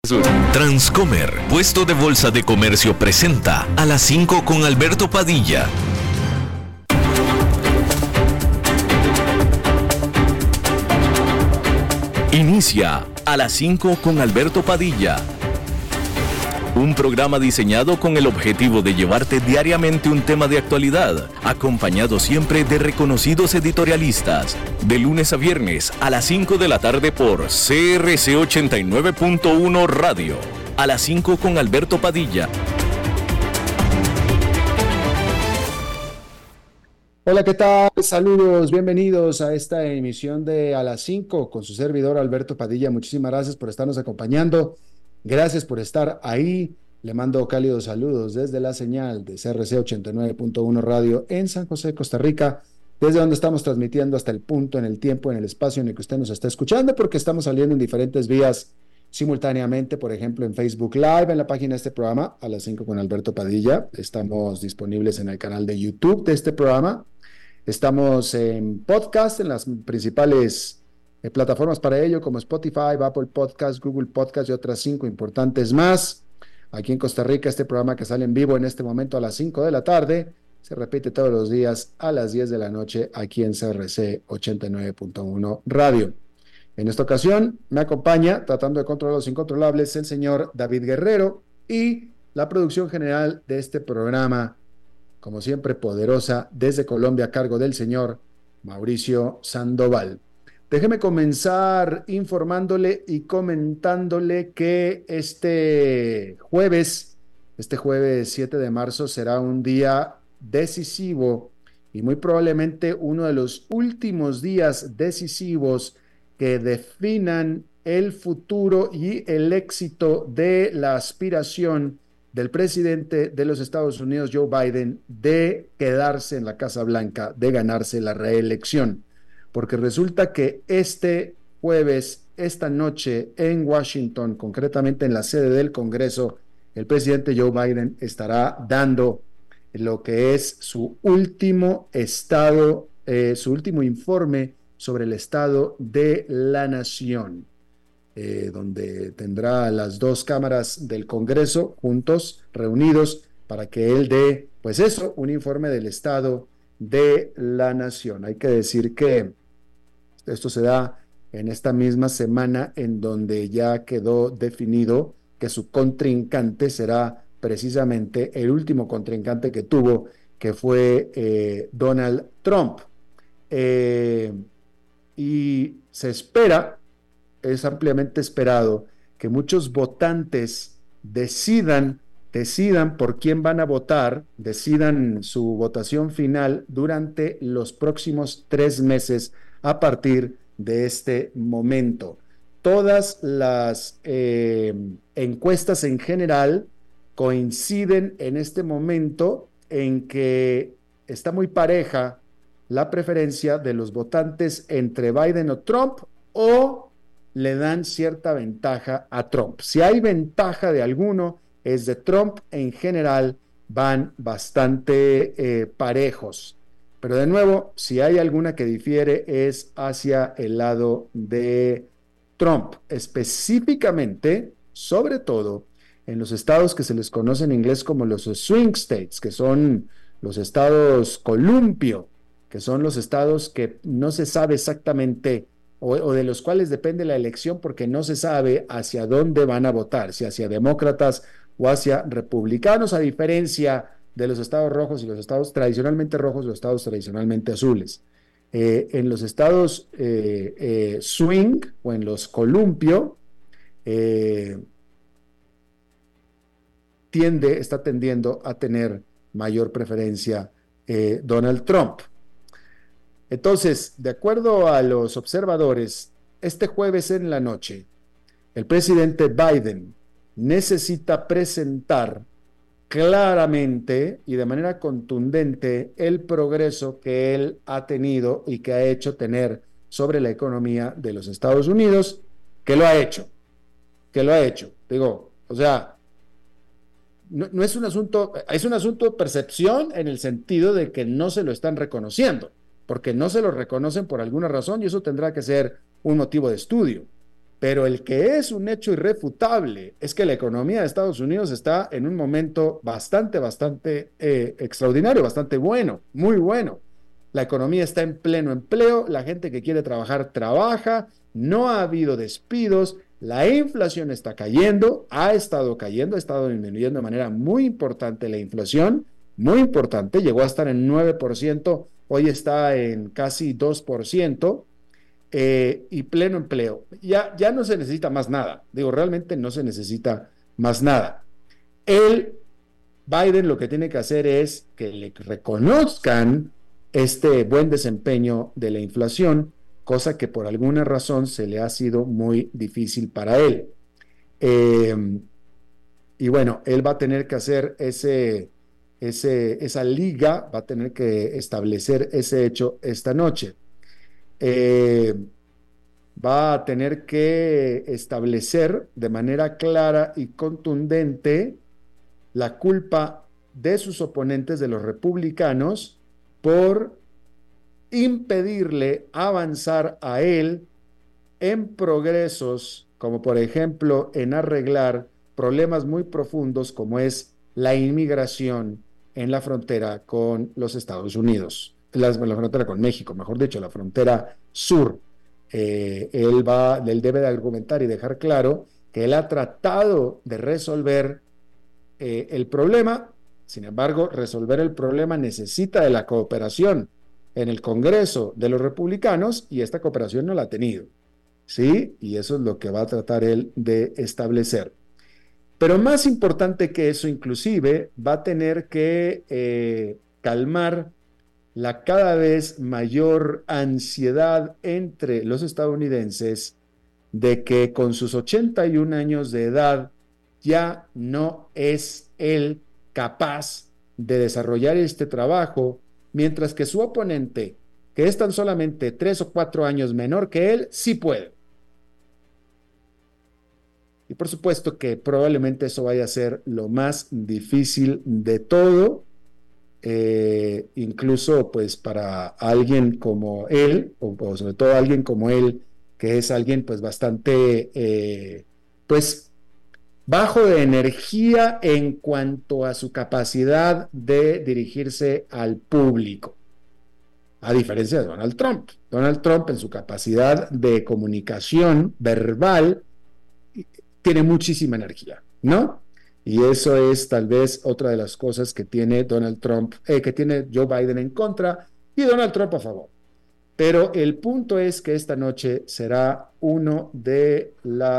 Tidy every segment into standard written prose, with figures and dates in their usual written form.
Sur. Transcomer, puesto de bolsa de comercio, presenta A las 5 con Alberto Padilla. Inicia A las 5 con Alberto Padilla. Un programa diseñado con el objetivo de llevarte diariamente un tema de actualidad, acompañado siempre de reconocidos editorialistas, de lunes a viernes a las 5 de la tarde por CRC 89.1 Radio. A las 5 con Alberto Padilla. Hola, ¿qué tal? Saludos, bienvenidos a esta emisión de A las 5 con su servidor Alberto Padilla. Muchísimas gracias por estarnos acompañando. Gracias por estar ahí. Le mando cálidos saludos desde la señal de CRC 89.1 Radio en San José, Costa Rica, desde donde estamos transmitiendo hasta el punto, en el tiempo, en el espacio en el que usted nos está escuchando, porque estamos saliendo en diferentes vías simultáneamente, por ejemplo, en Facebook Live, en la página de este programa, A las 5 con Alberto Padilla. Estamos disponibles en el canal de YouTube de este programa. Estamos en podcast, en las principales plataformas para ello, como Spotify, Apple Podcast, Google Podcast y otras 5 importantes más. Aquí en Costa Rica, este programa que sale en vivo en este momento a las 5 de la tarde, se repite todos los días a las 10 de la noche aquí en CRC 89.1 Radio. En esta ocasión me acompaña, tratando de controlar los incontrolables, el señor David Guerrero, y la producción general de este programa, como siempre poderosa, desde Colombia, a cargo del señor Mauricio Sandoval. Déjeme comenzar informándole y comentándole que este jueves 7 de marzo, será un día decisivo y muy probablemente uno de los últimos días decisivos que definan el futuro y el éxito de la aspiración del presidente de los Estados Unidos, Joe Biden, de quedarse en la Casa Blanca, de ganarse la reelección. Porque resulta que este jueves, esta noche, en Washington, concretamente en la sede del Congreso, el presidente Joe Biden estará dando lo que es su último informe sobre el estado de la nación, donde tendrá las dos cámaras del Congreso juntos, reunidos, para que él dé, un informe del estado de la nación. Hay que decir que esto se da en esta misma semana en donde ya quedó definido que su contrincante será precisamente el último contrincante que tuvo, que fue Donald Trump. Y se espera, es ampliamente esperado, que muchos votantes decidan por quién van a votar, decidan su votación final durante los próximos 3 meses a partir de este momento. Todas las encuestas en general coinciden en este momento en que está muy pareja la preferencia de los votantes entre Biden o Trump, o le dan cierta ventaja a Trump. Si hay ventaja de alguno, es de Trump. En general van bastante parejos. Pero de nuevo, si hay alguna que difiere, es hacia el lado de Trump, específicamente, sobre todo, en los estados que se les conoce en inglés como los swing states, que son los estados columpio, que son los estados que no se sabe exactamente, o de los cuales depende la elección, porque no se sabe hacia dónde van a votar, si hacia demócratas o hacia republicanos, a diferencia de los estados rojos y los estados tradicionalmente rojos y los estados tradicionalmente azules. En los estados swing o en los columpio está tendiendo a tener mayor preferencia Donald Trump. Entonces, de acuerdo a los observadores, este jueves en la noche, el presidente Biden necesita presentar claramente y de manera contundente el progreso que él ha tenido y que ha hecho tener sobre la economía de los Estados Unidos, que lo ha hecho. Digo, o sea, no es un asunto, es un asunto de percepción en el sentido de que no se lo están reconociendo, porque no se lo reconocen por alguna razón y eso tendrá que ser un motivo de estudio. Pero el que es un hecho irrefutable es que la economía de Estados Unidos está en un momento bastante extraordinario, bastante bueno, muy bueno. La economía está en pleno empleo, la gente que quiere trabajar trabaja, no ha habido despidos, la inflación está cayendo, ha estado cayendo, ha estado disminuyendo de manera muy importante la inflación, muy importante, llegó a estar en 9%, hoy está en casi 2%. Y pleno empleo. Ya no se necesita más nada. Digo, realmente no se necesita más nada. Biden lo que tiene que hacer es que le reconozcan este buen desempeño de la inflación, cosa que por alguna razón se le ha sido muy difícil para él. Eh, y bueno, él va a tener que hacer esa liga, va a tener que establecer ese hecho esta noche. Va a tener que establecer de manera clara y contundente la culpa de sus oponentes, de los republicanos, por impedirle avanzar a él en progresos, como por ejemplo en arreglar problemas muy profundos como es la inmigración en la frontera con los Estados Unidos, la frontera con México, mejor dicho, la frontera sur. Él debe de argumentar y dejar claro que él ha tratado de resolver el problema. Sin embargo, resolver el problema necesita de la cooperación en el Congreso de los republicanos, y esta cooperación no la ha tenido, ¿sí? Y eso es lo que va a tratar él de establecer. Pero más importante que eso, inclusive, va a tener que calmar la cada vez mayor ansiedad entre los estadounidenses de que con sus 81 años de edad ya no es él capaz de desarrollar este trabajo, mientras que su oponente, que es tan solamente 3 o 4 años menor que él, sí puede. Y por supuesto que probablemente eso vaya a ser lo más difícil de todo. Incluso pues para alguien como él, o sobre todo alguien como él, que es alguien pues bastante pues bajo de energía en cuanto a su capacidad de dirigirse al público, a diferencia de Donald Trump. Donald Trump, en su capacidad de comunicación verbal, tiene muchísima energía, ¿no? Y eso es tal vez otra de las cosas que tiene Donald Trump, que tiene Joe Biden en contra y Donald Trump a favor. Pero el punto es que esta noche será uno de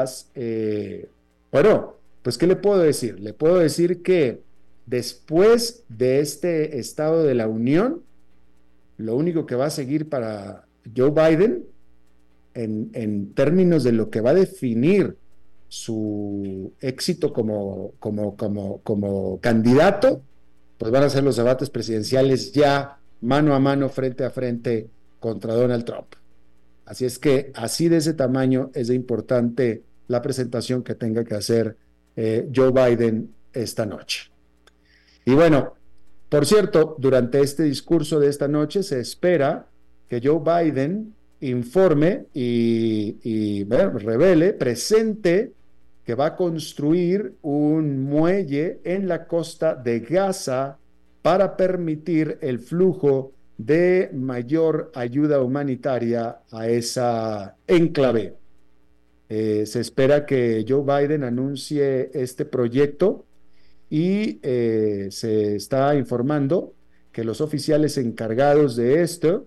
bueno, pues ¿qué le puedo decir? Le puedo decir que después de este Estado de la Unión, lo único que va a seguir para Joe Biden en términos de lo que va a definir su éxito como candidato, pues van a ser los debates presidenciales ya mano a mano, frente a frente contra Donald Trump. Así es que así de ese tamaño es de importante la presentación que tenga que hacer Joe Biden esta noche. Y bueno, por cierto, durante este discurso de esta noche se espera que Joe Biden informe y revele, presente que va a construir un muelle en la costa de Gaza para permitir el flujo de mayor ayuda humanitaria a esa enclave. Se espera que Joe Biden anuncie este proyecto y se está informando que los oficiales encargados de esto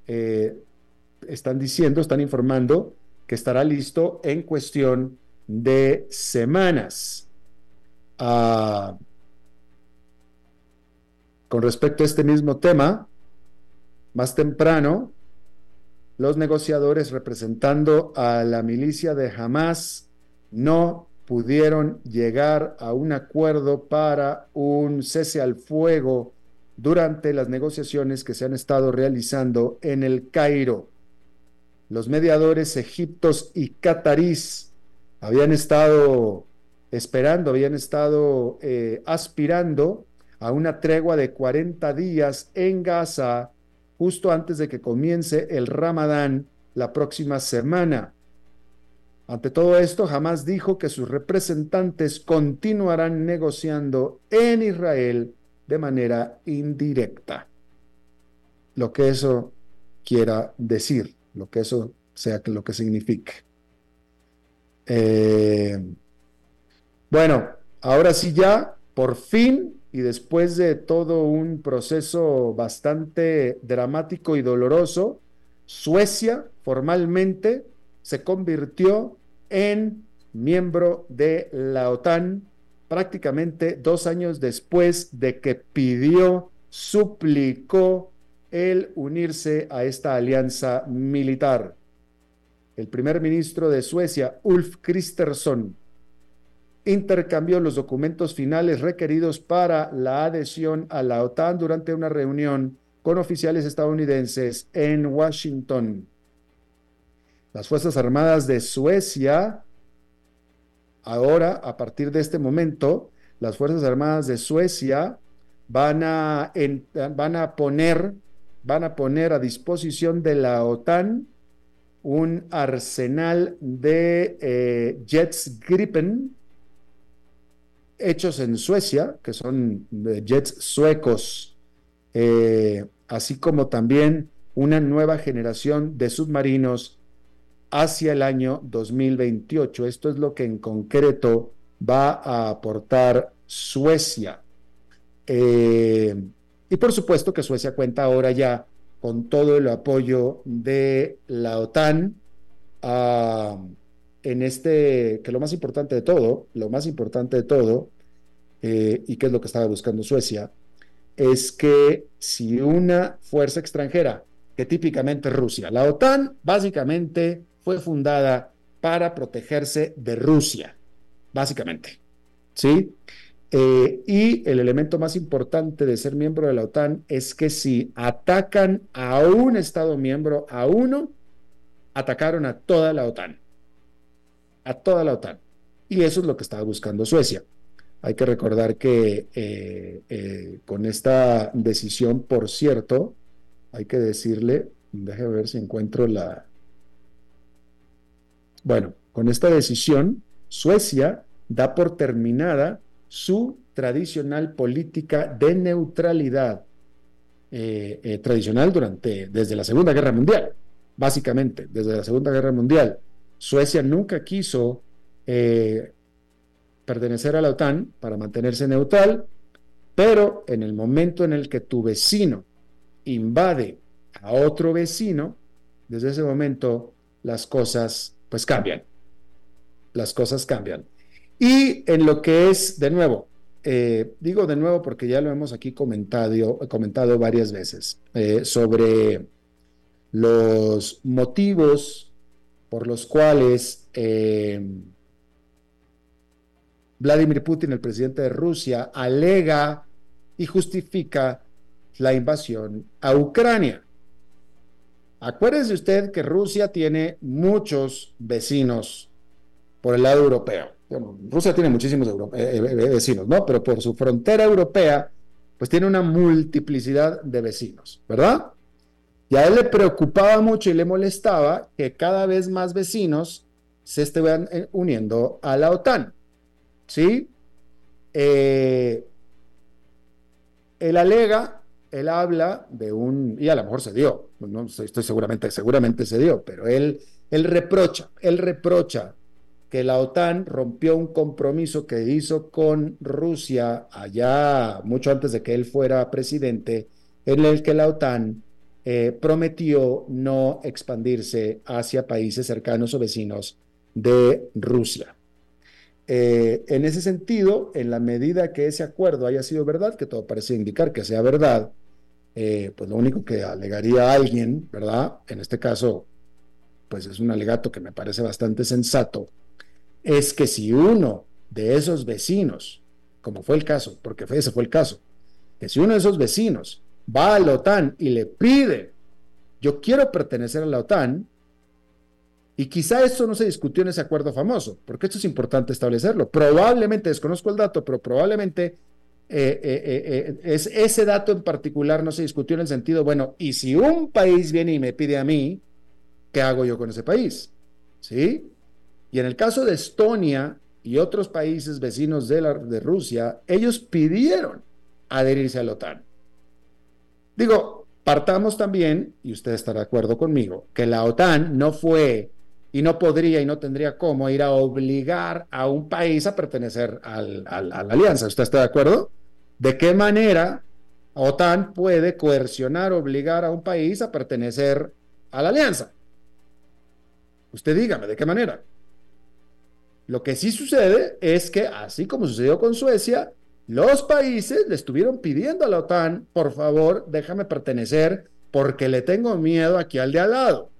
están informando que estará listo en cuestión de semanas. Con respecto a este mismo tema, más temprano, los negociadores representando a la milicia de Hamás no pudieron llegar a un acuerdo para un cese al fuego durante las negociaciones que se han estado realizando en el Cairo. Los mediadores egipcios y catarís habían estado aspirando a una tregua de 40 días en Gaza justo antes de que comience el Ramadán la próxima semana. Ante todo esto, Hamás dijo que sus representantes continuarán negociando en Israel de manera indirecta. Lo que eso quiera decir, lo que eso sea lo que signifique. Bueno, ahora sí ya, por fin, y después de todo un proceso bastante dramático y doloroso, Suecia formalmente se convirtió en miembro de la OTAN prácticamente 2 años después de que suplicó el unirse a esta alianza militar. El primer ministro de Suecia, Ulf Kristersson, intercambió los documentos finales requeridos para la adhesión a la OTAN durante una reunión con oficiales estadounidenses en Washington. Las Fuerzas Armadas de Suecia, ahora, a partir de este momento, las Fuerzas Armadas de Suecia van a poner a disposición de la OTAN un arsenal de jets Gripen hechos en Suecia, que son jets suecos, así como también una nueva generación de submarinos hacia el año 2028. Esto es lo que en concreto va a aportar Suecia. Y por supuesto que Suecia cuenta ahora ya con todo el apoyo de la OTAN que lo más importante de todo, y que es lo que estaba buscando Suecia, es que si una fuerza extranjera, que típicamente es Rusia, la OTAN básicamente fue fundada para protegerse de Rusia, básicamente, ¿sí? Y el elemento más importante de ser miembro de la OTAN es que si atacan a un Estado miembro, a uno, atacaron a toda la OTAN. A toda la OTAN. Y eso es lo que estaba buscando Suecia. Hay que recordar que con esta decisión, por cierto, hay que decirle, déjame ver si encuentro la... Bueno, con esta decisión, Suecia da por terminada su tradicional política de neutralidad, tradicional desde la Segunda Guerra Mundial, básicamente, desde la Segunda Guerra Mundial. Suecia nunca quiso pertenecer a la OTAN para mantenerse neutral, pero en el momento en el que tu vecino invade a otro vecino, desde ese momento las cosas pues cambian. Las cosas cambian. Y en lo que es, de nuevo, digo de nuevo porque ya lo hemos aquí comentado varias veces, sobre los motivos por los cuales Vladimir Putin, el presidente de Rusia, alega y justifica la invasión a Ucrania. Acuérdese usted que Rusia tiene muchos vecinos por el lado europeo. Bueno, Rusia tiene muchísimos vecinos, ¿no? Pero por su frontera europea, pues tiene una multiplicidad de vecinos, ¿verdad? Y a él le preocupaba mucho y le molestaba que cada vez más vecinos se estuvieran uniendo a la OTAN, ¿sí? Él habla de y a lo mejor se dio, no estoy seguramente se dio, pero él reprocha que la OTAN rompió un compromiso que hizo con Rusia allá mucho antes de que él fuera presidente, en el que la OTAN prometió no expandirse hacia países cercanos o vecinos de Rusia. En ese sentido, en la medida que ese acuerdo haya sido verdad, que todo parece indicar que sea verdad, pues lo único que alegaría alguien, ¿verdad? En este caso, pues es un alegato que me parece bastante sensato, es que si uno de esos vecinos, como fue el caso, porque ese fue el caso, que si uno de esos vecinos va a la OTAN y le pide, yo quiero pertenecer a la OTAN, y quizá eso no se discutió en ese acuerdo famoso, porque esto es importante establecerlo. Probablemente, desconozco el dato, pero probablemente ese dato en particular no se discutió en el sentido, bueno, y si un país viene y me pide a mí, ¿qué hago yo con ese país? ¿Sí? Y en el caso de Estonia y otros países vecinos de Rusia, ellos pidieron adherirse a la OTAN. Digo, partamos también, y usted estará de acuerdo conmigo, que la OTAN no fue y no podría y no tendría cómo ir a obligar a un país a pertenecer a la alianza. ¿Usted está de acuerdo? ¿De qué manera OTAN puede coercionar, obligar a un país a pertenecer a la alianza? Usted dígame, ¿de qué manera? Lo que sí sucede es que, así como sucedió con Suecia, los países le estuvieron pidiendo a la OTAN, por favor, déjame pertenecer porque le tengo miedo aquí al de al lado.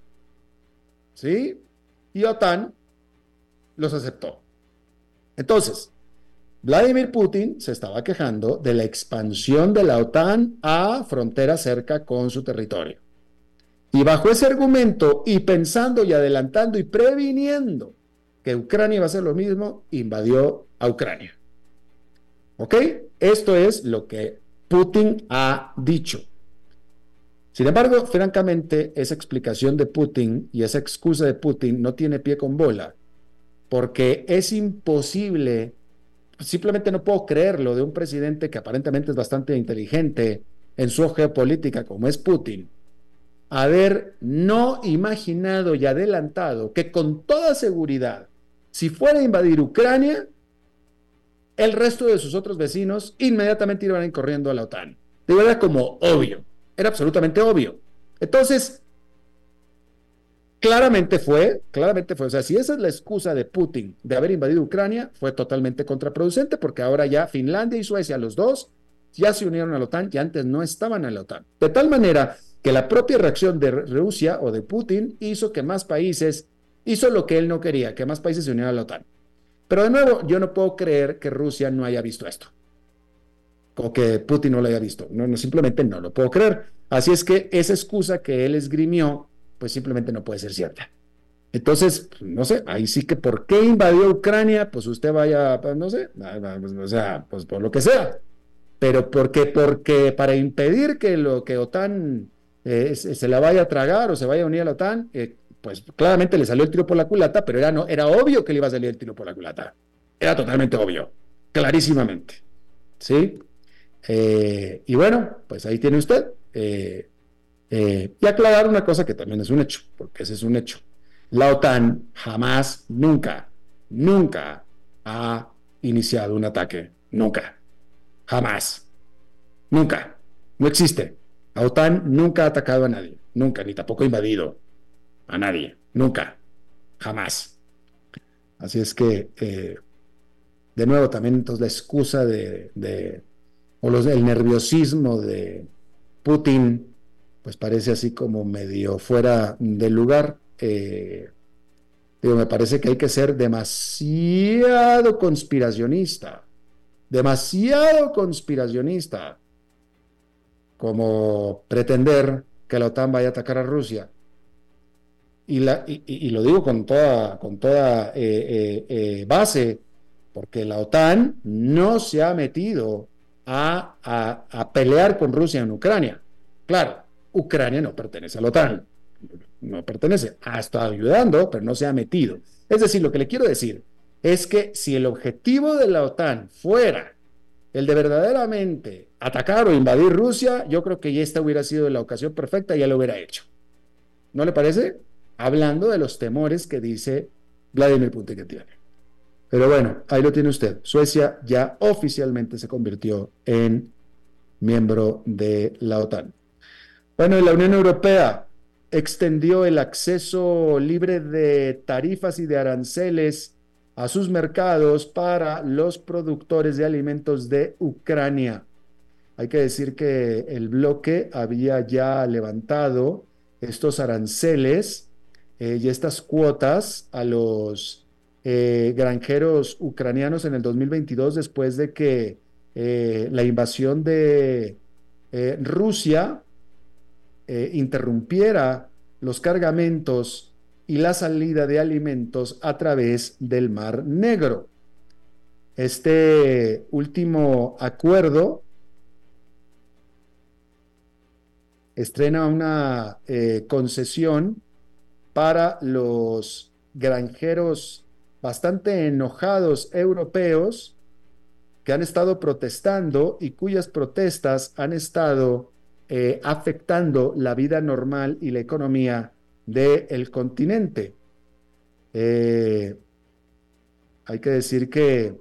¿Sí? Y OTAN los aceptó. Entonces, Vladimir Putin se estaba quejando de la expansión de la OTAN a frontera cerca con su territorio. Y bajo ese argumento, y pensando y adelantando y previniendo que Ucrania iba a hacer lo mismo, invadió a Ucrania. ¿Ok? Esto es lo que Putin ha dicho. Sin embargo, francamente, esa explicación de Putin y esa excusa de Putin no tiene pie con bola, porque es imposible, simplemente no puedo creerlo, de un presidente que aparentemente es bastante inteligente en su geopolítica como es Putin, haber no imaginado y adelantado que con toda seguridad, si fuera a invadir Ucrania, el resto de sus otros vecinos inmediatamente iban a ir corriendo a la OTAN. De verdad, como obvio, era absolutamente obvio. Entonces, claramente fue, o sea, si esa es la excusa de Putin de haber invadido Ucrania, fue totalmente contraproducente porque ahora ya Finlandia y Suecia, los dos, ya se unieron a la OTAN y antes no estaban en la OTAN. De tal manera que la propia reacción de Rusia o de Putin hizo que más países, hizo lo que él no quería, que más países se unieran a la OTAN. Pero de nuevo, yo no puedo creer que Rusia no haya visto esto, o que Putin no lo haya visto. No, simplemente no lo puedo creer. Así es que esa excusa que él esgrimió, pues simplemente no puede ser cierta. Entonces, no sé, ahí sí que ¿por qué invadió Ucrania? Pues usted vaya, no sé, o sea, pues por lo que sea. Pero porque para impedir que lo que OTAN se la vaya a tragar o se vaya a unir a la OTAN, pues claramente le salió el tiro por la culata, pero era obvio que le iba a salir el tiro por la culata. Era totalmente obvio, clarísimamente. ¿Sí? Y bueno, pues ahí tiene usted. Y aclarar una cosa que también es un hecho, porque ese es un hecho. La OTAN jamás, nunca, nunca ha iniciado un ataque. Nunca. Jamás. Nunca. No existe. La OTAN nunca ha atacado a nadie. Nunca, ni tampoco ha invadido a nadie. Nunca. Jamás. Así es que, de nuevo, también entonces la excusa el nerviosismo de Putin, pues parece así como medio fuera del lugar. Me parece que hay que ser demasiado conspiracionista, como pretender que la OTAN vaya a atacar a Rusia. Y lo digo con toda base, porque la OTAN no se ha metido a pelear con Rusia en Ucrania. Claro, Ucrania no pertenece a la OTAN, no pertenece, ha estado ayudando, pero no se ha metido. Es decir, lo que le quiero decir es que si el objetivo de la OTAN fuera el de verdaderamente atacar o invadir Rusia, yo creo que ya esta hubiera sido la ocasión perfecta y ya lo hubiera hecho. ¿No le parece? Hablando de los temores que dice Vladimir Putin que tiene. Pero bueno, ahí lo tiene usted. Suecia ya oficialmente se convirtió en miembro de la OTAN. Bueno, y la Unión Europea extendió el acceso libre de tarifas y de aranceles a sus mercados para los productores de alimentos de Ucrania. Hay que decir que el bloque había ya levantado estos aranceles y estas cuotas a los granjeros ucranianos en el 2022 después de que la invasión de Rusia interrumpiera los cargamentos y la salida de alimentos a través del Mar Negro. Este último acuerdo estrena una concesión para los granjeros bastante enojados europeos que han estado protestando y cuyas protestas han estado afectando la vida normal y la economía del continente. Eh, Hay que decir que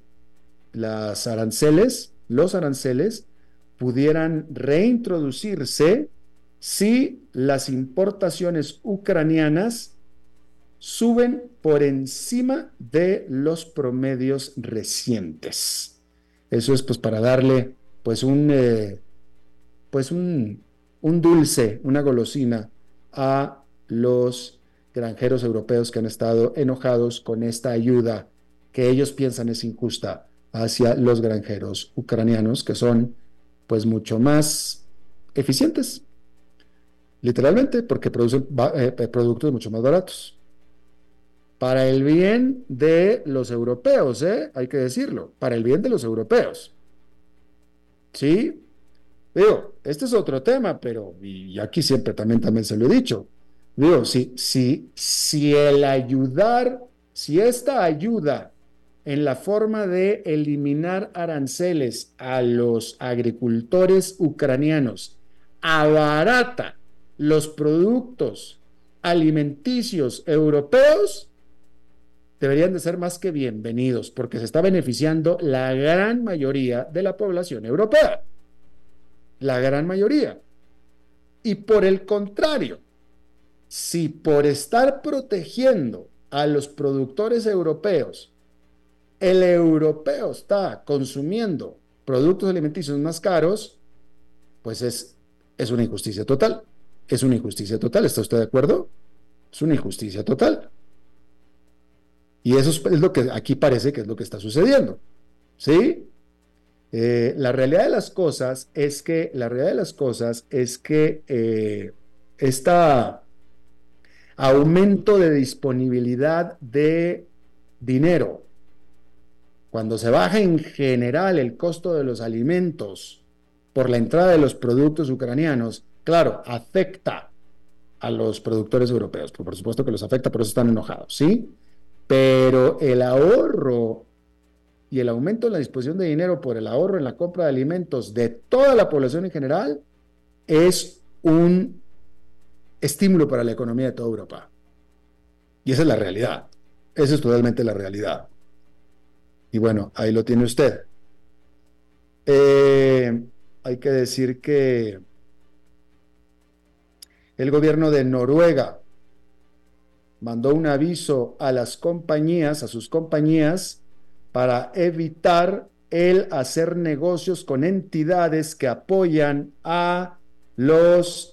los aranceles pudieran reintroducirse si las importaciones ucranianas suben por encima de los promedios recientes. Eso es pues para darle pues pues un dulce, una golosina a los granjeros europeos que han estado enojados con esta ayuda que ellos piensan es injusta hacia los granjeros ucranianos, que son pues mucho más eficientes, literalmente, porque producen productos mucho más baratos. Para el bien de los europeos, hay que decirlo, para el bien de los europeos. ¿Sí? Digo, este es otro tema, pero, y aquí siempre también se lo he dicho, digo, si el ayudar, si esta ayuda en la forma de eliminar aranceles a los agricultores ucranianos abarata los productos alimenticios europeos, deberían de ser más que bienvenidos, porque se está beneficiando la gran mayoría de la población europea. La gran mayoría. Y por el contrario, si por estar protegiendo a los productores europeos, el europeo está consumiendo productos alimenticios más caros, pues es una injusticia total. Es una injusticia total. ¿Está usted de acuerdo? Es una injusticia total. Y eso es lo que aquí parece que es lo que está sucediendo. ¿Sí? La realidad de las cosas es que este aumento de disponibilidad de dinero, cuando se baja en general el costo de los alimentos por la entrada de los productos ucranianos, claro, afecta a los productores europeos. Por supuesto que los afecta, por eso están enojados, ¿sí? Pero el ahorro y el aumento en la disposición de dinero por el ahorro en la compra de alimentos de toda la población en general es un estímulo para la economía de toda Europa. Y esa es la realidad. Esa es totalmente la realidad. Y bueno, ahí lo tiene usted. Hay que decir que el gobierno de Noruega mandó un aviso a las compañías, a sus compañías, para evitar el hacer negocios con entidades que apoyan a los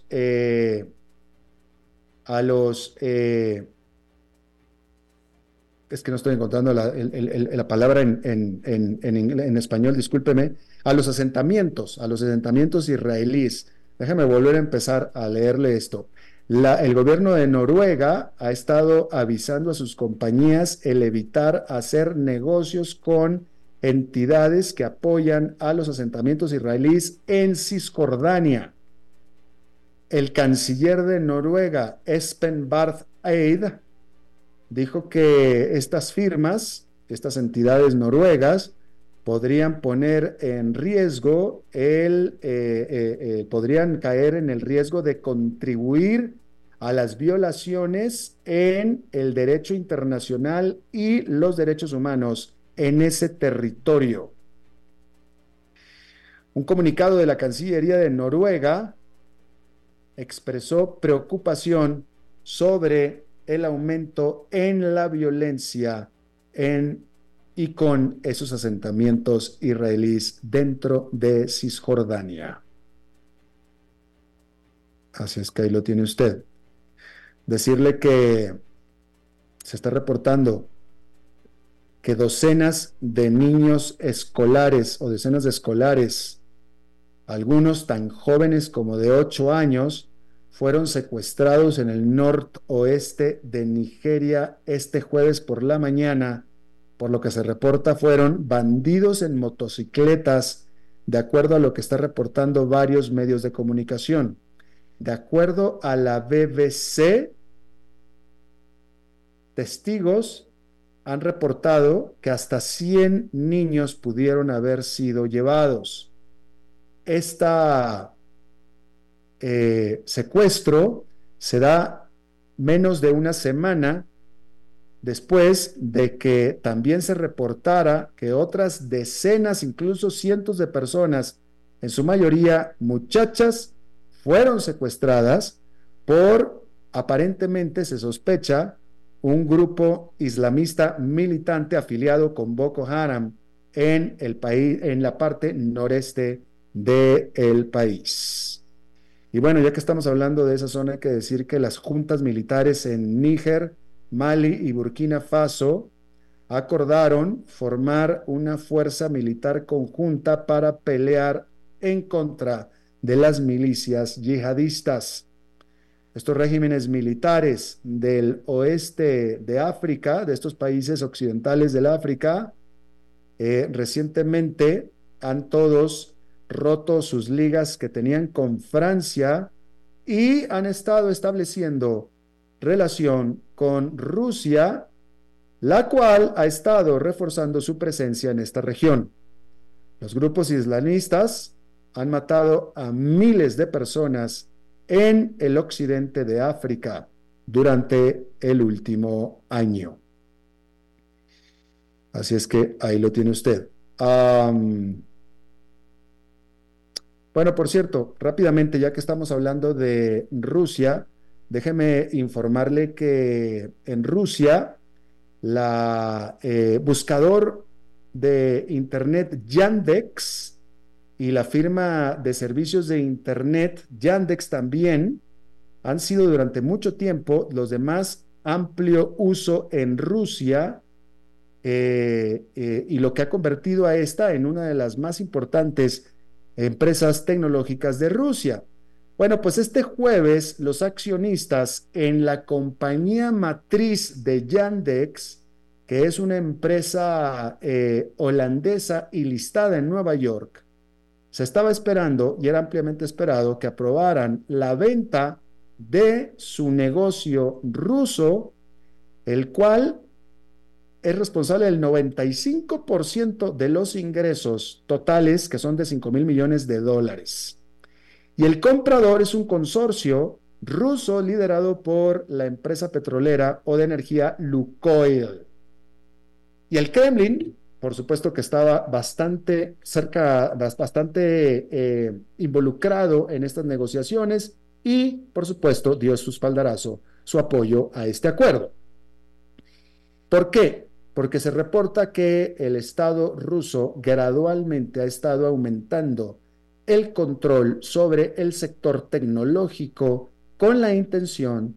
es que no estoy encontrando la palabra en español, discúlpeme, a los asentamientos israelíes. Déjame volver a empezar a leerle esto. El gobierno de Noruega ha estado avisando a sus compañías el evitar hacer negocios con entidades que apoyan a los asentamientos israelíes en Cisjordania. El canciller de Noruega, Espen Barth Eide, dijo que estas firmas, estas entidades noruegas, podrían poner en riesgo podrían caer en el riesgo de contribuir a las violaciones en el derecho internacional y los derechos humanos en ese territorio. Un comunicado de la Cancillería de Noruega expresó preocupación sobre el aumento en la violencia y con esos asentamientos israelíes dentro de Cisjordania. Así es que ahí lo tiene usted. Decirle que se está reportando que docenas de niños escolares o decenas de escolares, algunos tan jóvenes como de 8 años, fueron secuestrados en el noroeste de Nigeria este jueves por la mañana. Por lo que se reporta, fueron bandidos en motocicletas, de acuerdo a lo que están reportando varios medios de comunicación. De acuerdo a la BBC, testigos han reportado que hasta 100 niños pudieron haber sido llevados. Secuestro se da menos de una semana después de que también se reportara que otras decenas, incluso cientos de personas, en su mayoría muchachas, fueron secuestradas por, aparentemente se sospecha, un grupo islamista militante afiliado con Boko Haram en el país, en la parte noreste del país. Y bueno, ya que estamos hablando de esa zona, hay que decir que las juntas militares en Níger, Mali y Burkina Faso acordaron formar una fuerza militar conjunta para pelear en contra de las milicias yihadistas. Estos regímenes militares del oeste de África, de estos países occidentales del África, recientemente han todos roto sus ligas que tenían con Francia y han estado estableciendo relación con Rusia, la cual ha estado reforzando su presencia en esta región. Los grupos islamistas han matado a miles de personas en el occidente de África durante el último año. Así es que ahí lo tiene usted. Bueno, por cierto, rápidamente, ya que estamos hablando de Rusia, déjeme informarle que en Rusia, buscador de Internet Yandex y la firma de servicios de Internet Yandex también han sido durante mucho tiempo los de más amplio uso en Rusia, y lo que ha convertido a esta en una de las más importantes empresas tecnológicas de Rusia. Bueno, pues este jueves los accionistas en la compañía matriz de Yandex, que es una empresa holandesa y listada en Nueva York, se estaba esperando y era ampliamente esperado que aprobaran la venta de su negocio ruso, el cual es responsable del 95% de los ingresos totales, que son de $5,000 millones. Y el comprador es un consorcio ruso liderado por la empresa petrolera o de energía Lukoil. Y el Kremlin, por supuesto que estaba bastante involucrado en estas negociaciones y, por supuesto, dio su espaldarazo, su apoyo a este acuerdo. ¿Por qué? Porque se reporta que el Estado ruso gradualmente ha estado aumentando el control sobre el sector tecnológico con la intención,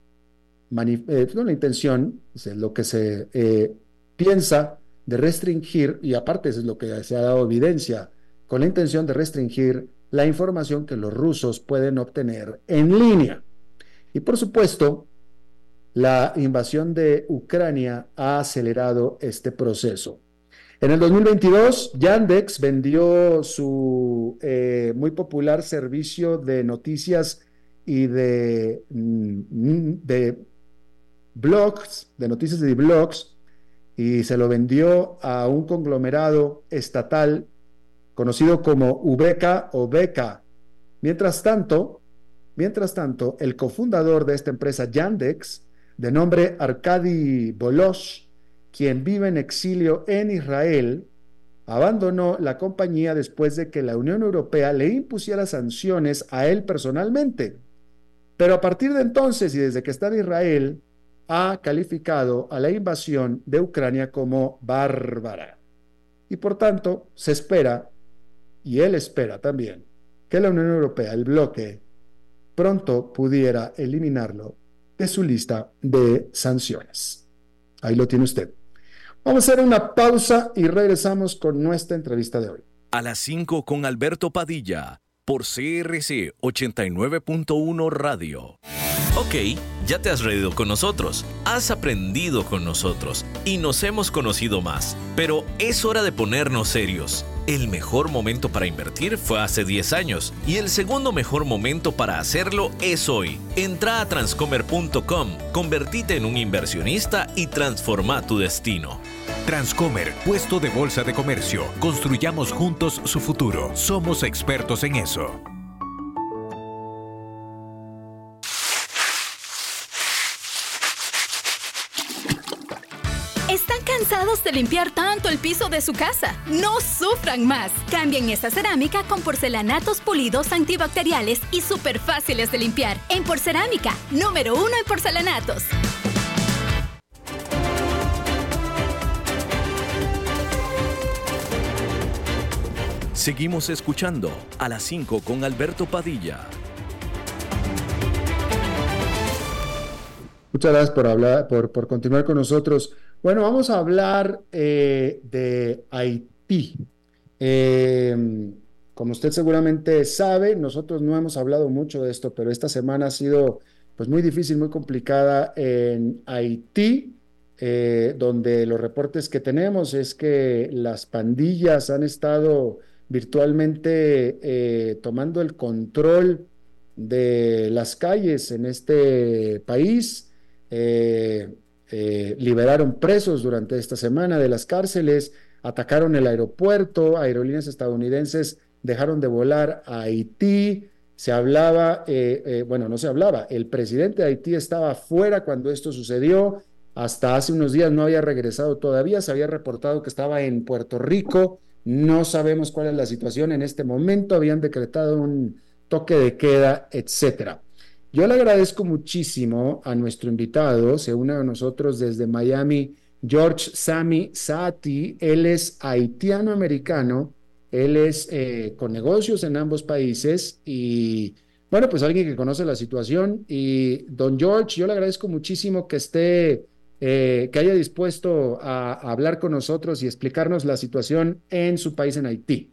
es lo que se piensa de restringir, y aparte eso es lo que se ha dado evidencia, con la intención de restringir la información que los rusos pueden obtener en línea. Y por supuesto, la invasión de Ucrania ha acelerado este proceso. En el 2022, Yandex vendió su muy popular servicio de noticias y de blogs, de noticias y de blogs, y se lo vendió a un conglomerado estatal conocido como VK o Beka. Mientras tanto, el cofundador de esta empresa Yandex, de nombre Arkady Bolosh, quien vive en exilio en Israel, abandonó la compañía después de que la Unión Europea le impusiera sanciones a él personalmente. Pero a partir de entonces y desde que está en Israel, ha calificado a la invasión de Ucrania como bárbara. Y por tanto, se espera, y él espera también, que la Unión Europea, el bloque, pronto pudiera eliminarlo de su lista de sanciones. Ahí lo tiene usted. Vamos a hacer una pausa y regresamos con nuestra entrevista de hoy. A las 5 con Alberto Padilla, por CRC 89.1 Radio. Ok, ya te has reído con nosotros, has aprendido con nosotros y nos hemos conocido más. Pero es hora de ponernos serios. El mejor momento para invertir fue hace 10 años y el segundo mejor momento para hacerlo es hoy. Entra a transcomer.com, convertite en un inversionista y transforma tu destino. Transcomer, puesto de bolsa de comercio. Construyamos juntos su futuro. Somos expertos en eso. ¿Están cansados de limpiar tanto el piso de su casa? ¡No sufran más! Cambien esa cerámica con porcelanatos pulidos antibacteriales y súper fáciles de limpiar. En Porcerámica, número 1 en porcelanatos. Seguimos escuchando a las 5 con Alberto Padilla. Muchas gracias por hablar, por continuar con nosotros. Bueno, vamos a hablar de Haití. Como usted seguramente sabe, nosotros no hemos hablado mucho de esto, pero esta semana ha sido pues muy difícil, muy complicada en Haití, donde los reportes que tenemos es que las pandillas han estado virtualmente tomando el control de las calles en este país. Liberaron presos durante esta semana de las cárceles, atacaron el aeropuerto, aerolíneas estadounidenses dejaron de volar a Haití. Se hablaba, bueno, no se hablaba, el presidente de Haití estaba fuera cuando esto sucedió, hasta hace unos días no había regresado todavía, se había reportado que estaba en Puerto Rico, no sabemos cuál es la situación en este momento, habían decretado un toque de queda, etcétera. Yo le agradezco muchísimo a nuestro invitado, se une a nosotros desde Miami, George Sami Saati. Él es haitiano-americano, él es con negocios en ambos países y, bueno, pues alguien que conoce la situación. Y don George, yo le agradezco muchísimo que esté, que haya dispuesto a hablar con nosotros y explicarnos la situación en su país, en Haití.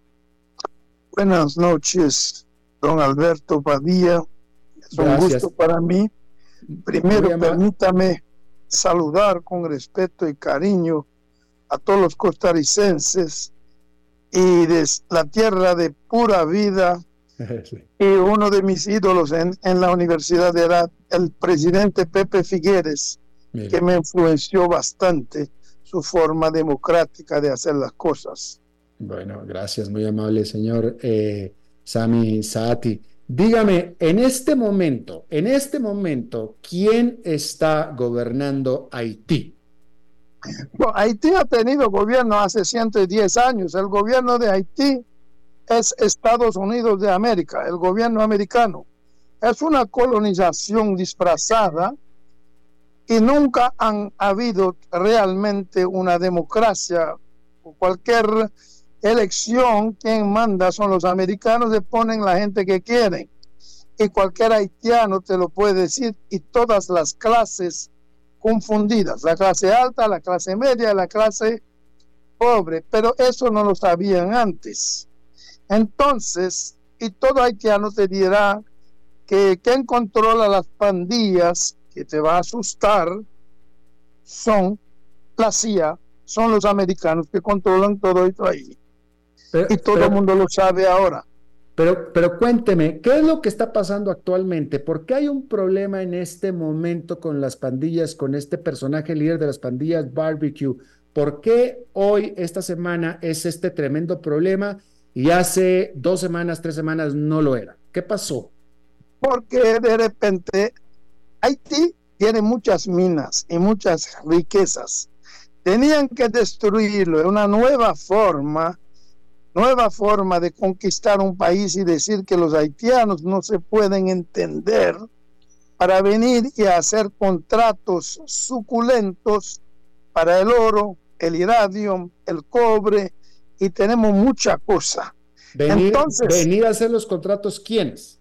Buenas noches, don Alberto Padilla. Es un gusto para mí. Primero, permítame saludar con respeto y cariño a todos los costarricenses y de la tierra de pura vida. Sí. Y uno de mis ídolos en la universidad era el presidente Pepe Figueres, mira, que me influenció bastante su forma democrática de hacer las cosas. Bueno, gracias, muy amable señor Sami Saati. Dígame, en este momento, ¿quién está gobernando Haití? Bueno, Haití ha tenido gobierno hace 110 años. El gobierno de Haití es Estados Unidos de América, el gobierno americano. Es una colonización disfrazada y nunca han habido realmente una democracia o cualquier elección. Quien manda son los americanos, se ponen la gente que quieren y cualquier haitiano te lo puede decir, y todas las clases confundidas, la clase alta, la clase media, la clase pobre, pero eso no lo sabían antes. Entonces, y todo haitiano te dirá que quien controla las pandillas, que te va a asustar, son la CIA, son los americanos que controlan todo esto ahí. Y todo el mundo lo sabe ahora. Pero cuénteme, ¿qué es lo que está pasando actualmente? ¿Por qué hay un problema en este momento con las pandillas, con este personaje líder de las pandillas, Barbecue? ¿Por qué hoy, esta semana, es este tremendo problema y hace 2 semanas, 3 semanas no lo era? ¿Qué pasó? Porque de repente Haití tiene muchas minas y muchas riquezas. Tenían que destruirlo en una nueva forma de conquistar un país y decir que los haitianos no se pueden entender para venir y hacer contratos suculentos para el oro, el iridium, el cobre, y tenemos mucha cosa. Venir a hacer los contratos, ¿quiénes?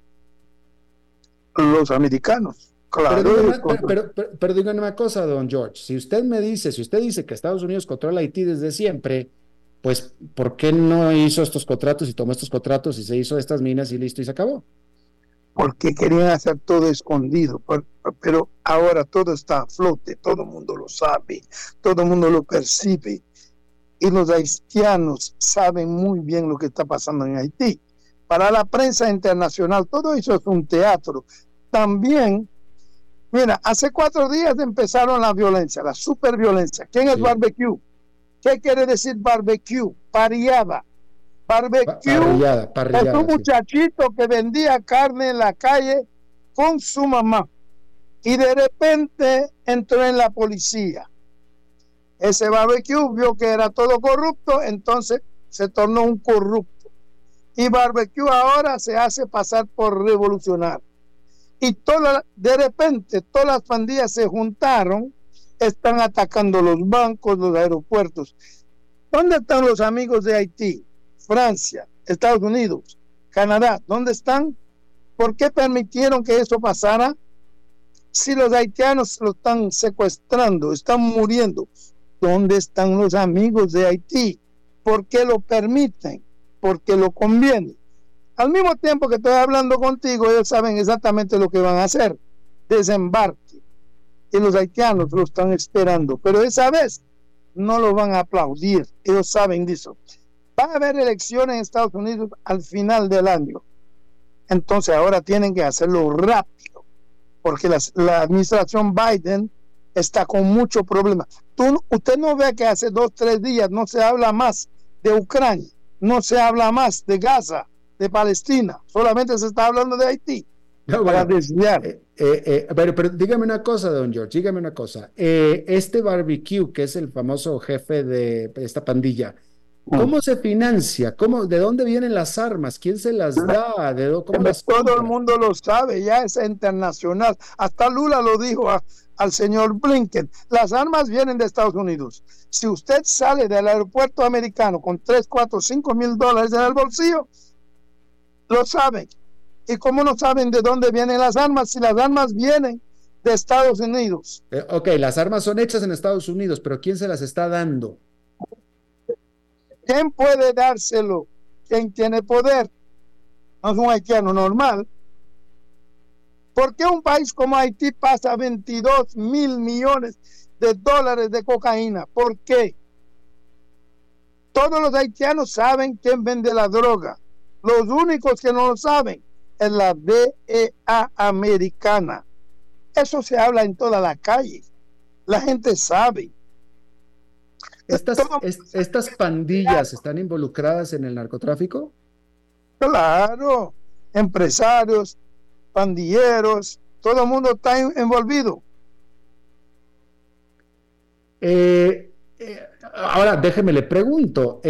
Los americanos. Claro. Pero dígame una cosa, don George, si usted dice que Estados Unidos controla Haití desde siempre, pues, ¿por qué no hizo estos contratos y tomó estos contratos y se hizo estas minas y listo y se acabó? porque querían hacer todo escondido, pero ahora todo está a flote, todo el mundo lo sabe, todo el mundo lo percibe, y los haitianos saben muy bien lo que está pasando en Haití. Para la prensa internacional, todo eso es un teatro. También, mira, hace 4 días empezaron la violencia, la superviolencia. ¿Quién es barbecue? ¿Qué quiere decir barbecue? Parrillada. Barbecue es un muchachito que vendía carne en la calle con su mamá y de repente entró en la policía. Ese barbecue vio que era todo corrupto, entonces se tornó un corrupto. Y barbecue ahora se hace pasar por revolucionario. Y de repente todas las pandillas se juntaron, están atacando los bancos, los aeropuertos. ¿Dónde están los amigos de Haití? Francia, Estados Unidos, Canadá, ¿dónde están? ¿Por qué permitieron que eso pasara? Si los haitianos lo están secuestrando, están muriendo, ¿dónde están los amigos de Haití? ¿Por qué lo permiten? Porque lo conviene. Al mismo tiempo que estoy hablando contigo, ellos saben exactamente lo que van a hacer, desembarque, y los haitianos lo están esperando, pero esa vez no lo van a aplaudir, ellos saben de eso. Va a haber elecciones en Estados Unidos al final del año. Entonces ahora tienen que hacerlo rápido, porque la administración Biden está con muchos problemas. Usted no ve que hace 2-3 días no se habla más de Ucrania, no se habla más de Gaza, de Palestina, solamente se está hablando de Haití. No, para bueno, desviar. pero dígame una cosa, don George, dígame una cosa. Este barbecue, que es el famoso jefe de esta pandilla, ¿cómo se financia? ¿De dónde vienen las armas? ¿Quién se las da? ¿Cómo las Todo compra? el mundo lo sabe, ya es internacional. Hasta Lula lo dijo al señor Blinken. Las armas vienen de Estados Unidos. Si usted sale del aeropuerto americano con 3, 4, 5 mil dólares en el bolsillo, lo saben. ¿Y cómo no saben de dónde vienen las armas? Si las armas vienen de Estados Unidos. Ok, las armas son hechas en Estados Unidos, pero ¿quién se las está dando? ¿Quién puede dárselo? ¿Quién tiene poder? No es un haitiano normal. ¿Por qué un país como Haití pasa 22 mil millones de dólares de cocaína? ¿Por qué? Todos los haitianos saben quién vende la droga. Los únicos que no lo saben es la DEA americana. Eso se habla en toda la calle. La gente sabe. ¿Estas pandillas están involucradas en el narcotráfico? Claro, empresarios, pandilleros, todo el mundo está envolvido. Ahora, déjeme le pregunto.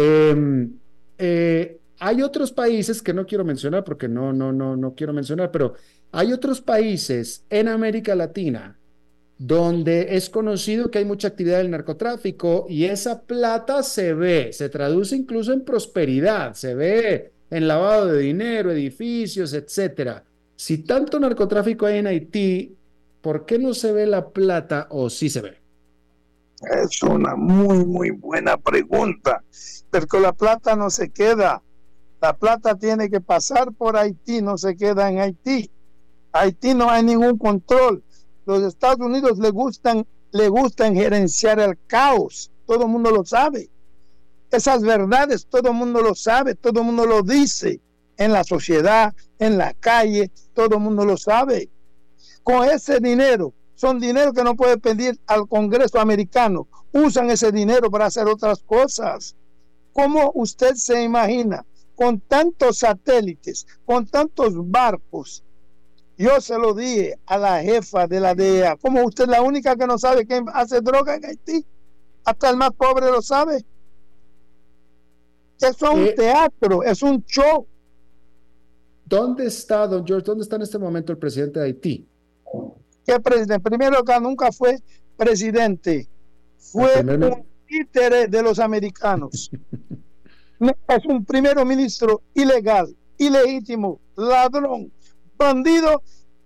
Hay otros países que no quiero mencionar porque no quiero mencionar, pero hay otros países en América Latina donde es conocido que hay mucha actividad del narcotráfico y esa plata se traduce incluso en prosperidad, se ve en lavado de dinero, edificios, etcétera. Si tanto narcotráfico hay en Haití, ¿por qué no se ve la plata o sí se ve? Es una muy, muy buena pregunta, porque la plata no se queda. La plata tiene que pasar por Haití, no se queda en Haití. Haití no hay ningún control. Los Estados Unidos le gustan gerenciar el caos. Todo el mundo lo sabe. Esas verdades, todo el mundo lo sabe, todo el mundo lo dice. En la sociedad, en la calle, todo el mundo lo sabe. Con ese dinero, son dinero que no puede pedir al Congreso americano. Usan ese dinero para hacer otras cosas. ¿Cómo usted se imagina? Con tantos satélites, con tantos barcos. Yo se lo dije a la jefa de la DEA. ¿Cómo usted es la única que no sabe quién hace droga en Haití? Hasta el más pobre lo sabe. Eso es un teatro, es un show. ¿Dónde está, don George? ¿Dónde está en este momento el presidente de Haití? ¿Qué presidente? Primero que nunca fue presidente. Fue un títere de los americanos. Es un primer ministro ilegal, ilegítimo, ladrón, bandido,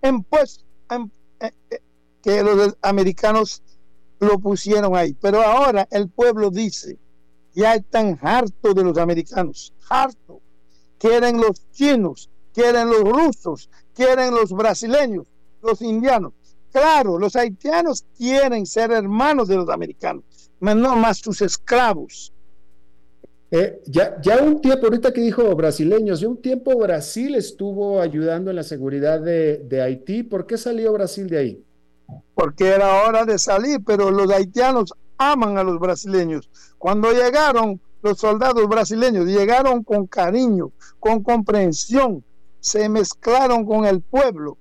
que los americanos lo pusieron ahí. Pero ahora el pueblo dice, ya están hartos de los americanos, hartos. Quieren los chinos, quieren los rusos, quieren los brasileños, los indianos. Claro, los haitianos quieren ser hermanos de los americanos, no más sus esclavos. Ya un tiempo, ahorita que dijo brasileños, ya un tiempo Brasil estuvo ayudando en la seguridad de Haití. ¿Por qué salió Brasil de ahí? Porque era hora de salir, pero los haitianos aman a los brasileños. Cuando llegaron los soldados brasileños, llegaron con cariño, con comprensión, se mezclaron con el pueblo.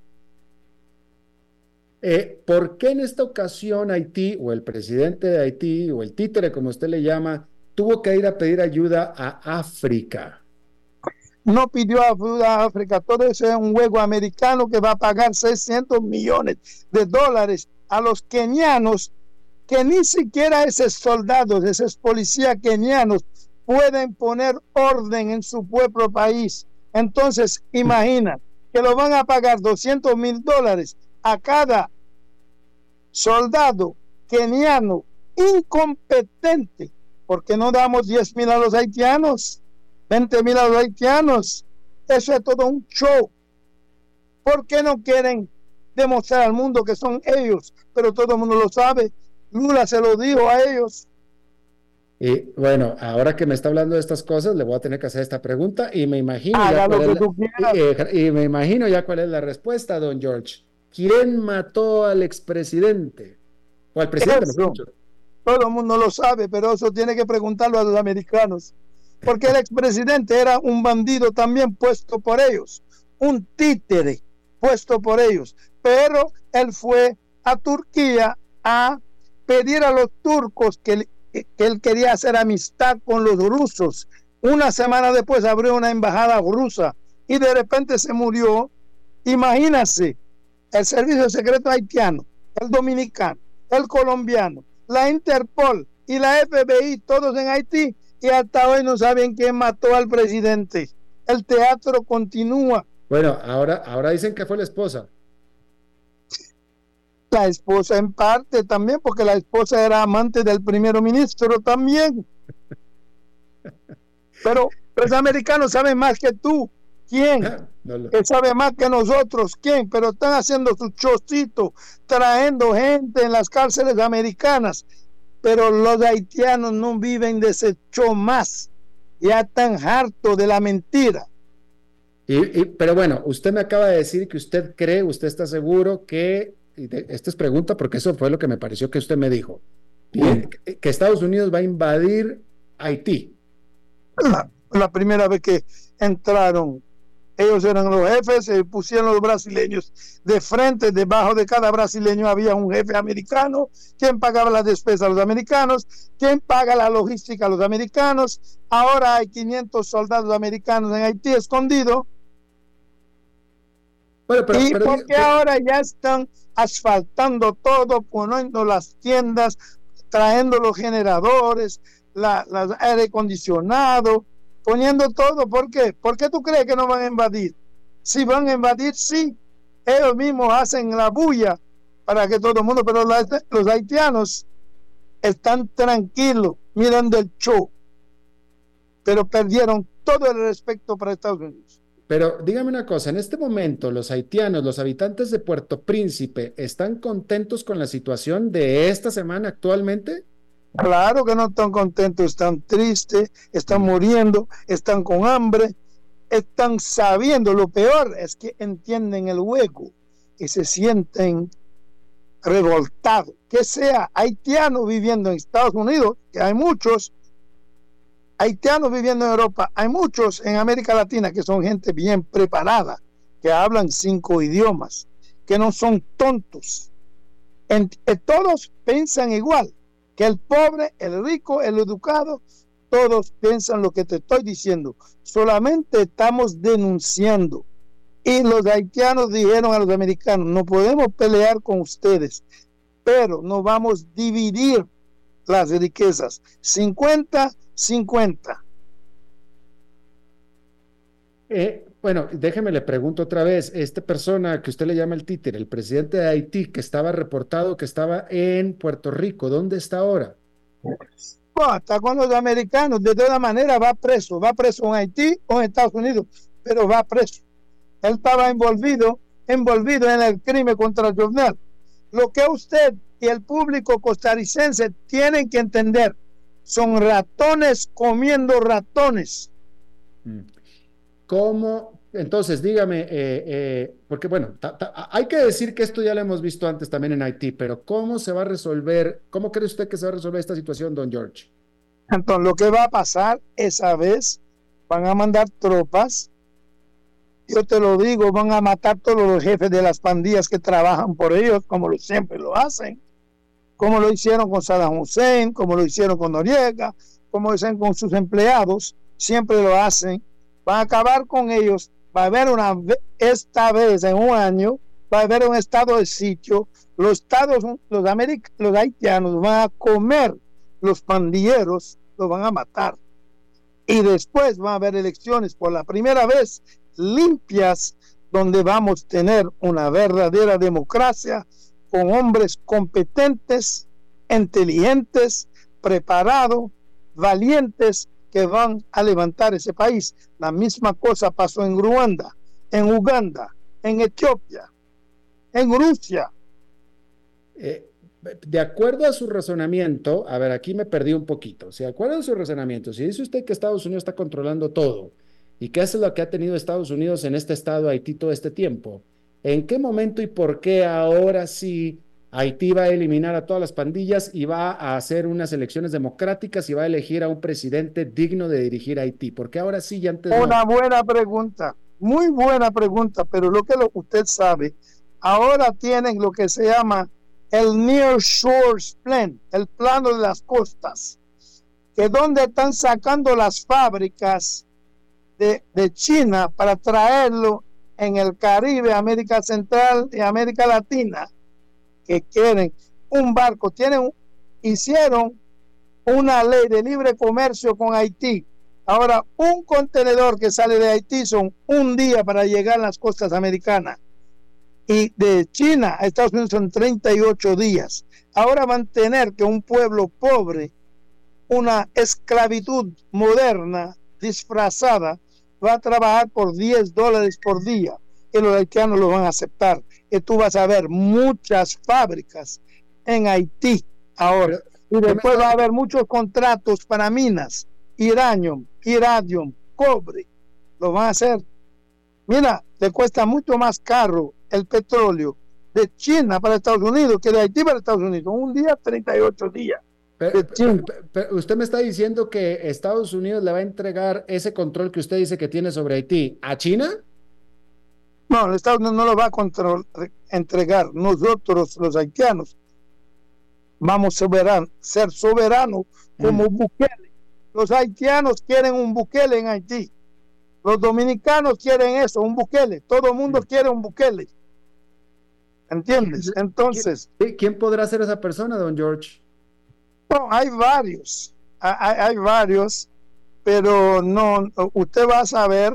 ¿Por qué en esta ocasión Haití, o el presidente de Haití, o el títere, como usted le llama, tuvo que ir a pedir ayuda a África? No pidió ayuda a África, todo eso es un juego americano que va a pagar $600 millones a los kenianos, que ni siquiera esos soldados, esos policías kenianos pueden poner orden en su propio país. Entonces, imagina que lo van a pagar $200 mil a cada soldado keniano incompetente. ¿Por qué no damos 10,000 a los haitianos? 20,000 a los haitianos. Eso es todo un show. ¿Por qué no quieren demostrar al mundo que son ellos? Pero todo el mundo lo sabe. Lula se lo dijo a ellos. Y bueno, ahora que me está hablando de estas cosas, le voy a tener que hacer esta pregunta y me imagino, me imagino ya cuál es la respuesta, don George. ¿Quién mató al expresidente? O al presidente, mejor dicho. Todo el mundo lo sabe, pero eso tiene que preguntarlo a los americanos. Porque el expresidente era un bandido también puesto por ellos, un títere puesto por ellos. Pero él fue a Turquía a pedir a los turcos que él quería hacer amistad con los rusos. Una semana después abrió una embajada rusa y de repente se murió. Imagínense, el servicio secreto haitiano, el dominicano, el colombiano, la Interpol y la FBI, todos en Haití, y hasta hoy no saben quién mató al presidente. El teatro continúa. Bueno, ahora dicen que fue la esposa. La esposa en parte también, porque la esposa era amante del primer ministro también. Pero los americanos saben más que tú. ¿Quién? Que sabe más que nosotros. ¿Quién? Pero están haciendo su chocito, trayendo gente en las cárceles americanas. Pero los haitianos no viven de ese show más. Ya están hartos de la mentira. Pero bueno, usted me acaba de decir que usted cree, usted está seguro que, esta es pregunta porque eso fue lo que me pareció que usted me dijo, que Estados Unidos va a invadir Haití. La primera vez que entraron, ellos eran los jefes, se pusieron los brasileños de frente, debajo de cada brasileño había un jefe americano. ¿Quién pagaba las despesas? Los americanos. ¿Quién paga la logística? Los americanos. Ahora hay 500 soldados americanos en Haití escondidos. Bueno, porque ahora ya están asfaltando todo, poniendo las tiendas, trayendo los generadores, las aire acondicionado, poniendo todo. ¿Por qué? ¿Por qué tú crees que no van a invadir? Si van a invadir, sí, ellos mismos hacen la bulla para que todo el mundo, pero los haitianos están tranquilos mirando el show, pero perdieron todo el respeto para Estados Unidos. Pero dígame una cosa, en este momento los haitianos, los habitantes de Puerto Príncipe, ¿están contentos con la situación de esta semana actualmente? Claro que no están contentos, están tristes, están muriendo, están con hambre, están sabiendo. Lo peor es que entienden el juego y se sienten revoltados. Que sea haitiano viviendo en Estados Unidos, que hay muchos, haitianos viviendo en Europa, hay muchos en América Latina que son gente bien preparada, que hablan 5 idiomas, que no son tontos. Todos piensan igual. Que el pobre, el rico, el educado, todos piensan lo que te estoy diciendo. Solamente estamos denunciando. Y los haitianos dijeron a los americanos, no podemos pelear con ustedes, pero no vamos a dividir las riquezas. 50-50. Bueno, déjeme le pregunto otra vez, esta persona que usted le llama el títere, el presidente de Haití, que estaba reportado que estaba en Puerto Rico, ¿dónde está ahora? Está con los americanos, de todas maneras va preso en Haití o en Estados Unidos, pero va preso. Él estaba envolvido en el crimen contra Jovenel. Lo que usted y el público costarricense tienen que entender, son ratones comiendo ratones. ¿Cómo? Entonces, dígame, porque bueno, hay que decir que esto ya lo hemos visto antes también en Haití, pero ¿cómo se va a resolver? ¿Cómo cree usted que se va a resolver esta situación, don George? Entonces, lo que va a pasar esa vez, van a mandar tropas. Yo te lo digo, van a matar todos los jefes de las pandillas que trabajan por ellos, como siempre lo hacen, como lo hicieron con Saddam Hussein, como lo hicieron con Noriega, como lo hicieron con sus empleados, siempre lo hacen. Van a acabar con ellos. Va a haber esta vez en un año, va a haber un estado de sitio. Los haitianos van a comer, los pandilleros los van a matar. Y después van a haber elecciones por la primera vez limpias, donde vamos a tener una verdadera democracia con hombres competentes, inteligentes, preparados, valientes, que van a levantar ese país. La misma cosa pasó en Ruanda, en Uganda, en Etiopía, en Rusia. De acuerdo a su razonamiento, a ver, aquí me perdí un poquito. De acuerdo a su razonamiento, si dice usted que Estados Unidos está controlando todo y que eso es lo que ha tenido Estados Unidos en este estado Haití todo este tiempo, ¿en qué momento y por qué ahora sí Haití va a eliminar a todas las pandillas y va a hacer unas elecciones democráticas y va a elegir a un presidente digno de dirigir a Haití? Porque ahora sí, ya antes Una buena pregunta, muy buena pregunta, pero lo que usted sabe, ahora tienen lo que se llama el Near Shores Plan, el plano de las costas, que donde están sacando las fábricas de China para traerlo en el Caribe, América Central y América Latina, que quieren un barco, hicieron una ley de libre comercio con Haití. Ahora, un contenedor que sale de Haití son un día para llegar a las costas americanas. Y de China a Estados Unidos son 38 días. Ahora van a tener que un pueblo pobre, una esclavitud moderna, disfrazada, va a trabajar por $10 por día. Y los haitianos lo van a aceptar. Y tú vas a ver muchas fábricas en Haití ahora. Y después va a haber muchos contratos para minas, irañum, iradium, cobre. Lo van a hacer. Mira, le cuesta mucho más caro el petróleo de China para Estados Unidos que de Haití para Estados Unidos. Un día, 38 días. Pero usted me está diciendo que Estados Unidos le va a entregar ese control que usted dice que tiene sobre Haití a China. No, el Estado no lo va a entregar. Nosotros, los haitianos, vamos a ser soberanos como Bukele. Los haitianos quieren un Bukele en Haití. Los dominicanos quieren eso, un Bukele. Todo el mundo quiere un Bukele. ¿Entiendes? Entonces, ¿quién podrá ser esa persona, don George? No, hay varios. Hay varios, pero no, usted va a saber.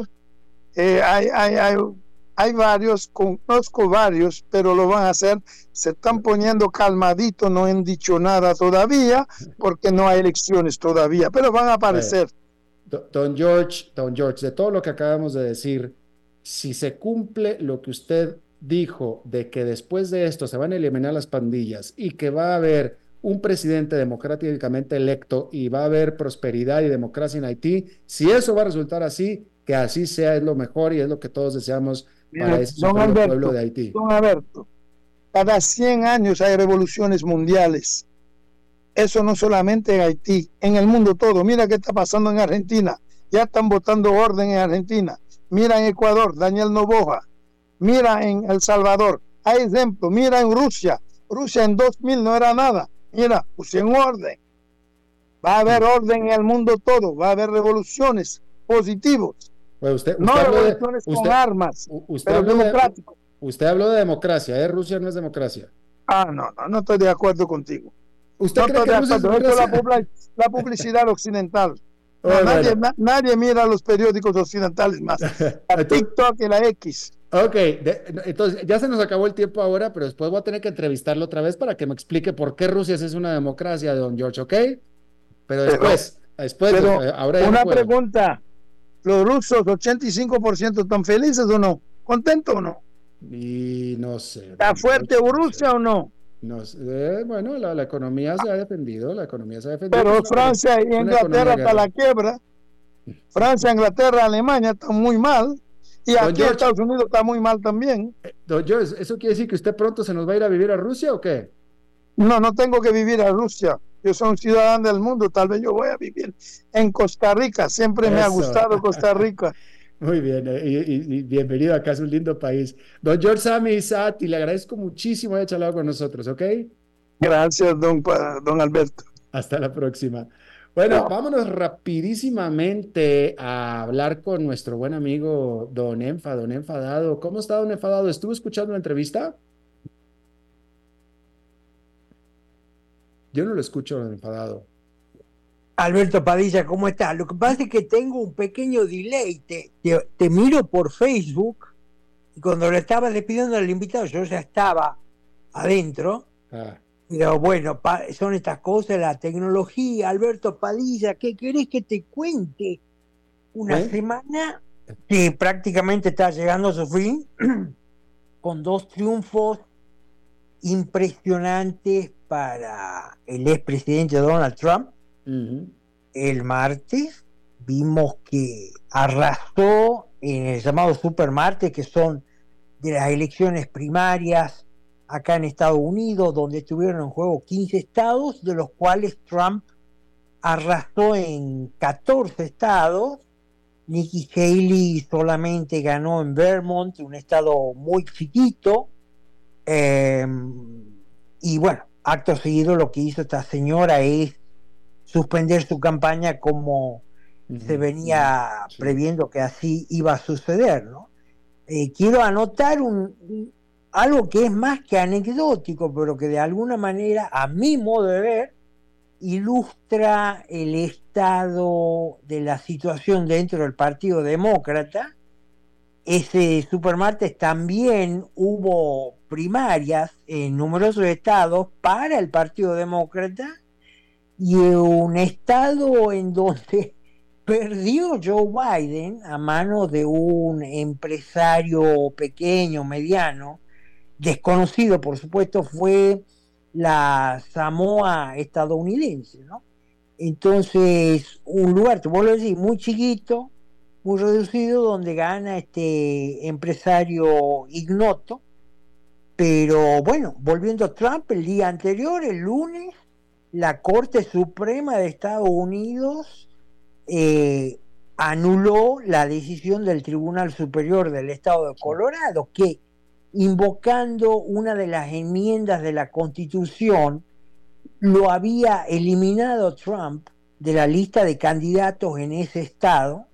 Hay varios, conozco varios, pero lo van a hacer. Se están poniendo calmaditos, no han dicho nada todavía, porque no hay elecciones todavía, pero van a aparecer. Don George, de todo lo que acabamos de decir, si se cumple lo que usted dijo de que después de esto se van a eliminar las pandillas y que va a haber un presidente democráticamente electo y va a haber prosperidad y democracia en Haití, si eso va a resultar así, que así sea, es lo mejor y es lo que todos deseamos para ese pueblo de Haití. Don Alberto, cada 100 años hay revoluciones mundiales. Eso no solamente en Haití, en el mundo todo. Mira qué está pasando en Argentina. Ya están votando orden en Argentina. Mira en Ecuador, Daniel Noboa. Mira en El Salvador. Hay ejemplos. Mira en Rusia. Rusia en 2000 no era nada. Mira, pusieron orden. Va a haber orden en el mundo todo. Va a haber revoluciones positivas. Bueno, usted no revoluciones con armas, pero democráticos. Usted habló de democracia, ¿eh? Rusia no es democracia. No estoy de acuerdo contigo. ¿Usted cree que Rusia es democracia? Esto es la publicidad occidental. Nadie mira los periódicos occidentales más. La TikTok y la X. Ok, entonces ya se nos acabó el tiempo ahora, pero después voy a tener que entrevistarlo otra vez para que me explique por qué Rusia es una democracia, don George, ¿ok? Pero después ahora una pregunta. los rusos 85% están felices o no, contentos o no. Y no sé. ¿Está fuerte Rusia o no? No sé, bueno, la economía se ha defendido, Pero Francia y Inglaterra está a la quiebra. Francia, Inglaterra, Alemania están muy mal. Y aquí en Estados Unidos está muy mal también. Don George, ¿eso quiere decir que usted pronto se nos va a ir a vivir a Rusia o qué? No tengo que vivir a Rusia. Yo soy un ciudadano del mundo. Tal vez yo voy a vivir en Costa Rica. Siempre me ha gustado Costa Rica. Muy bien, y bienvenido acá, es un lindo país. Don George Sami Sati, le agradezco muchísimo haber charlado con nosotros, ¿ok? Gracias, don Alberto. Hasta la próxima. Bueno, vámonos rapidísimamente a hablar con nuestro buen amigo don Enfadado. ¿Cómo está, don Enfadado? ¿Estuvo escuchando la entrevista? Yo no lo escucho, don Enfadado. Alberto Padilla, ¿cómo estás? Lo que pasa es que tengo un pequeño delay. Te miro por Facebook y cuando le estaba despidiendo al invitado, yo ya estaba adentro. Pero bueno, son estas cosas, la tecnología. Alberto Padilla, ¿qué querés que te cuente? Una semana que prácticamente está llegando a su fin, con 2 triunfos impresionantes para el expresidente Donald Trump. El martes vimos que arrasó en el llamado supermartes, que son de las elecciones primarias acá en Estados Unidos, donde estuvieron en juego 15 estados, de los cuales Trump arrasó en 14 estados. Nikki Haley solamente ganó en Vermont, un estado muy chiquito. Y bueno, acto seguido lo que hizo esta señora es suspender su campaña como se venía previendo que así iba a suceder, ¿no? Quiero anotar algo que es más que anecdótico, pero que de alguna manera, a mi modo de ver, ilustra el estado de la situación dentro del Partido Demócrata. Ese supermartes también hubo primarias en numerosos estados para el Partido Demócrata, y un estado en donde perdió Joe Biden a manos de un empresario pequeño, mediano, desconocido por supuesto, fue la Samoa estadounidense, ¿no? Entonces, un lugar, te vuelvo a decir, muy chiquito, muy reducido, donde gana este empresario ignoto. Pero bueno, volviendo a Trump, el día anterior, el lunes, la Corte Suprema de Estados Unidos anuló la decisión del Tribunal Superior del Estado de Colorado, que, invocando una de las enmiendas de la Constitución, lo había eliminado Trump de la lista de candidatos en ese estado,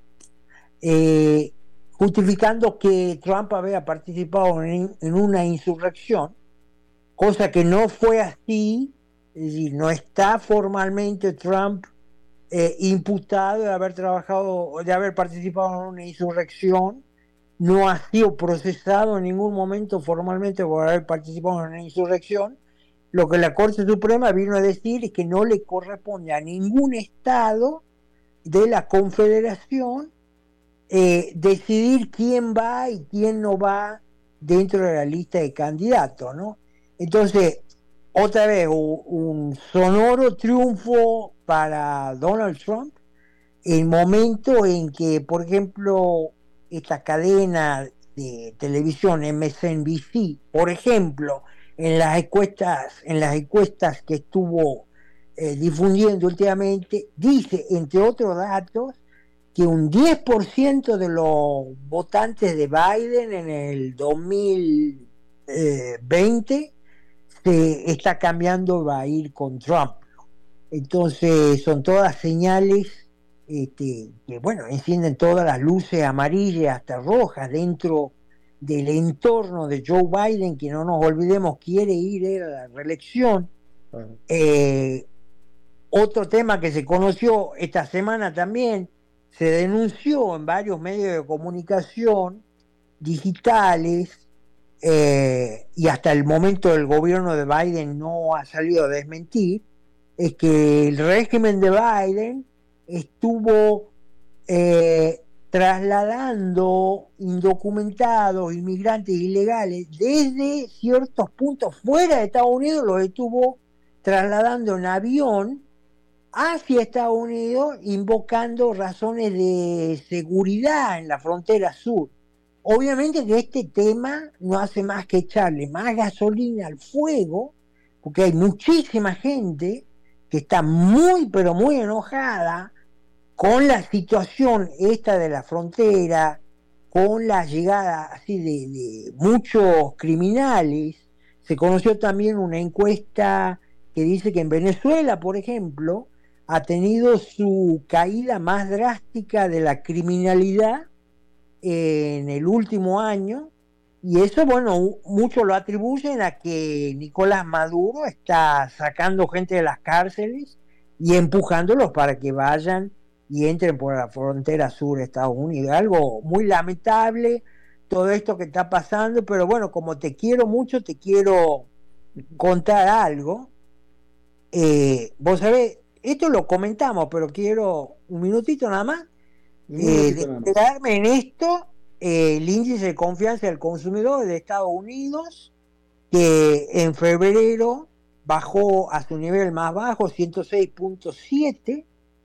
justificando que Trump había participado en una insurrección, cosa que no fue así. Es decir, no está formalmente Trump imputado de haber participado en una insurrección, no ha sido procesado en ningún momento formalmente por haber participado en una insurrección. Lo que la Corte Suprema vino a decir es que no le corresponde a ningún estado de la Confederación decidir quién va y quién no va dentro de la lista de candidatos, ¿no? Entonces, otra vez, un sonoro triunfo para Donald Trump, el momento en que, por ejemplo, esta cadena de televisión MSNBC, por ejemplo, en las encuestas que estuvo difundiendo últimamente, dice, entre otros datos, que un 10% de los votantes de Biden en el 2020 se está cambiando, va a ir con Trump. Entonces son todas señales que bueno, encienden todas las luces amarillas hasta rojas dentro del entorno de Joe Biden, que no nos olvidemos quiere ir a la reelección. Otro tema que se conoció esta semana también, se denunció en varios medios de comunicación digitales, y hasta el momento el gobierno de Biden no ha salido a desmentir, es que el régimen de Biden estuvo trasladando indocumentados, inmigrantes ilegales desde ciertos puntos fuera de Estados Unidos, los estuvo trasladando en avión hacia Estados Unidos, invocando razones de seguridad en la frontera sur. Obviamente que este tema no hace más que echarle más gasolina al fuego, porque hay muchísima gente que está muy, pero muy enojada con la situación esta de la frontera, con la llegada así de muchos criminales. Se conoció también una encuesta que dice que en Venezuela, por ejemplo, ha tenido su caída más drástica de la criminalidad en el último año, y eso, bueno, muchos lo atribuyen a que Nicolás Maduro está sacando gente de las cárceles y empujándolos para que vayan y entren por la frontera sur de Estados Unidos. Algo muy lamentable todo esto que está pasando, pero bueno, como te quiero mucho, te quiero contar algo. Vos sabés, esto lo comentamos, pero quiero un minutito nada más. Quedarme en esto, el índice de confianza del consumidor de Estados Unidos, que en febrero bajó a su nivel más bajo, 106.7.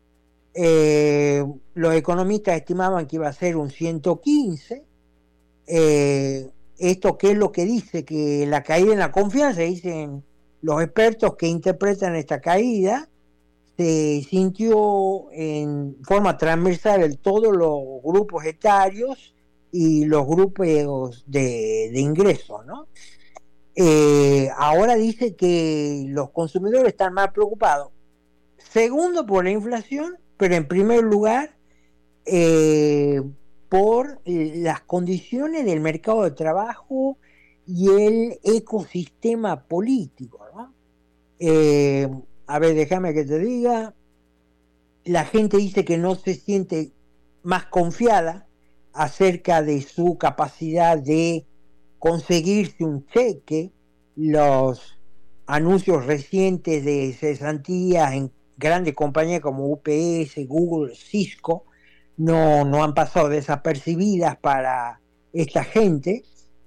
Los economistas estimaban que iba a ser un 115. ¿Esto qué es lo que dice? Que la caída en la confianza, dicen los expertos que interpretan esta caída, se sintió en forma transversal en todos los grupos etarios y los grupos de ingresos, ¿no? Ahora dice que los consumidores están más preocupados, segundo por la inflación, pero en primer lugar por las condiciones del mercado de trabajo y el ecosistema político, ¿no? A ver, déjame que te diga, la gente dice que no se siente más confiada acerca de su capacidad de conseguirse un cheque. Los anuncios recientes de cesantías en grandes compañías como UPS, Google, Cisco no han pasado desapercibidas para esta gente.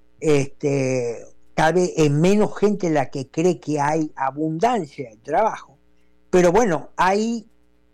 Cada vez es menos gente la que cree que hay abundancia de trabajo. Pero bueno, hay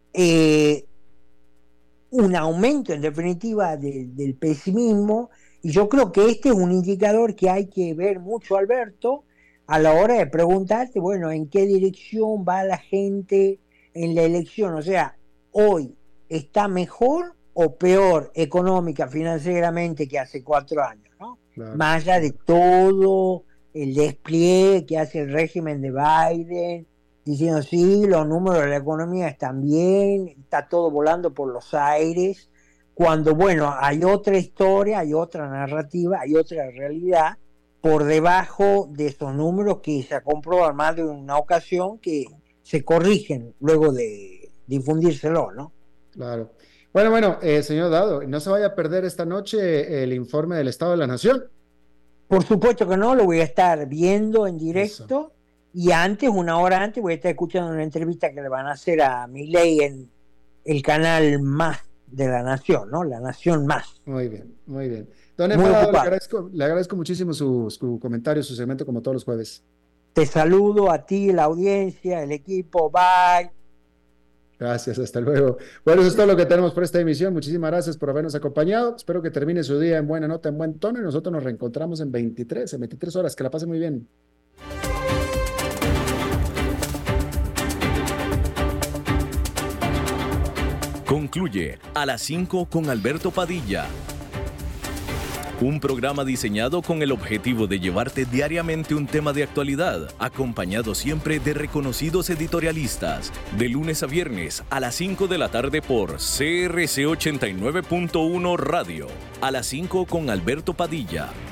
un aumento en definitiva del pesimismo, y yo creo que este es un indicador que hay que ver mucho, Alberto, a la hora de preguntarte, bueno, en qué dirección va la gente en la elección. O sea, hoy está mejor o peor económica, financieramente, que hace 4 años, ¿no? Claro. Más allá de todo el despliegue que hace el régimen de Biden, diciendo sí, los números de la economía están bien, está todo volando por los aires, cuando, bueno, hay otra historia, hay otra narrativa, hay otra realidad por debajo de esos números que se ha comprobado más de una ocasión, que se corrigen luego de difundírselo, ¿no? Claro. Bueno, señor Dado, no se vaya a perder esta noche el informe del Estado de la Nación. Por supuesto que no, lo voy a estar viendo en directo. Eso. Y antes, una hora antes, voy a estar escuchando una entrevista que le van a hacer a Milei en el canal Más de la Nación, ¿no? La Nación Más. Muy bien, muy bien. Don Emperador, le agradezco muchísimo su comentario, su segmento, como todos los jueves. Te saludo a ti, la audiencia, el equipo, bye. Gracias, hasta luego. Bueno, eso es todo lo que tenemos por esta emisión. Muchísimas gracias por habernos acompañado. Espero que termine su día en buena nota, en buen tono, y nosotros nos reencontramos en 23 horas. Que la pasen muy bien. Concluye A las 5 con Alberto Padilla. Un programa diseñado con el objetivo de llevarte diariamente un tema de actualidad, acompañado siempre de reconocidos editorialistas, de lunes a viernes a las 5 de la tarde por CRC 89.1 Radio. A las 5 con Alberto Padilla.